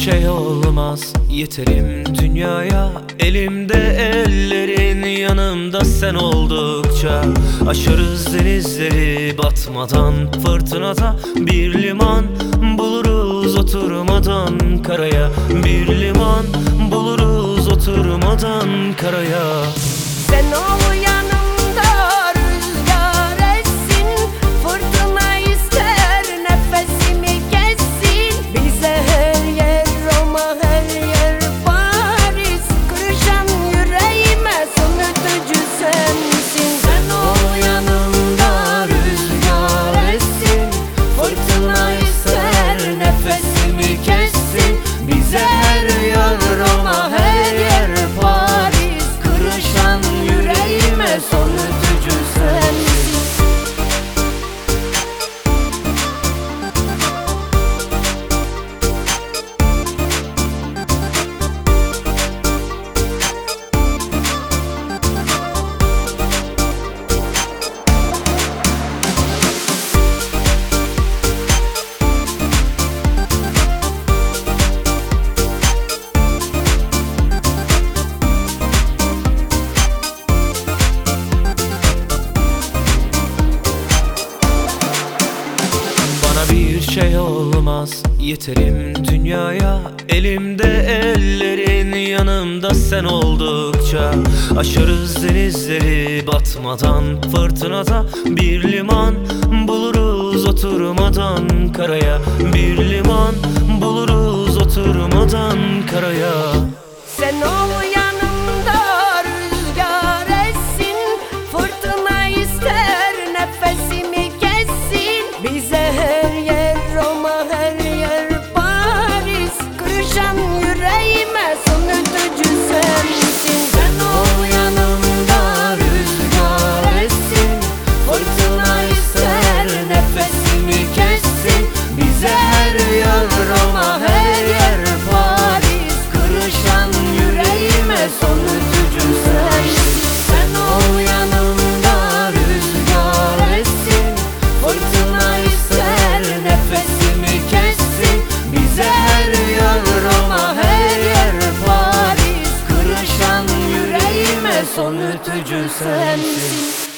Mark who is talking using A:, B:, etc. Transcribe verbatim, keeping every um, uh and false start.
A: şey olmaz, yeterim dünyaya. Elimde ellerin, yanımda sen oldukça. Aşarız denizleri batmadan, fırtınada bir liman buluruz oturmadan karaya. Bir liman buluruz oturmadan karaya.
B: Sen ol yanımda, rüzgar essin, fırtına ister nefesimi kessin. Bize her yer Roma, her yer Paris, kırışan yüreğime sonutucu sensin. Sen ol yanımda, rüzgar essin, fırtına ister nefesimi kessin. Bize her yer Roma, her yer Paris, kırışan yüreğime sonutucu sensin.
A: Bir şey olmaz, yeterim dünyaya. Elimde ellerin, yanımda sen oldukça. Aşarız denizleri batmadan, fırtınada bir liman buluruz oturmadan karaya. Bir liman buluruz oturmadan karaya.
B: Sen ol yanımda, rüzgar essin, fırtına ister nefesimi kessin. Bize her yer Roma, her yer Paris, kırışan yüreğime sonutucu sensin. Sen ol yanımda, rüzgar essin, fırtına ister nefesimi kessin. Bize her yer Roma, her yer Paris, kırışan yüreğime sonutucu sensin. Sen ol yanımda, rüzgar essin, fırtına ister nefesimi kessin. Bize her yer Roma, her yer Paris, kırışan yüreğime sonutucu sensin.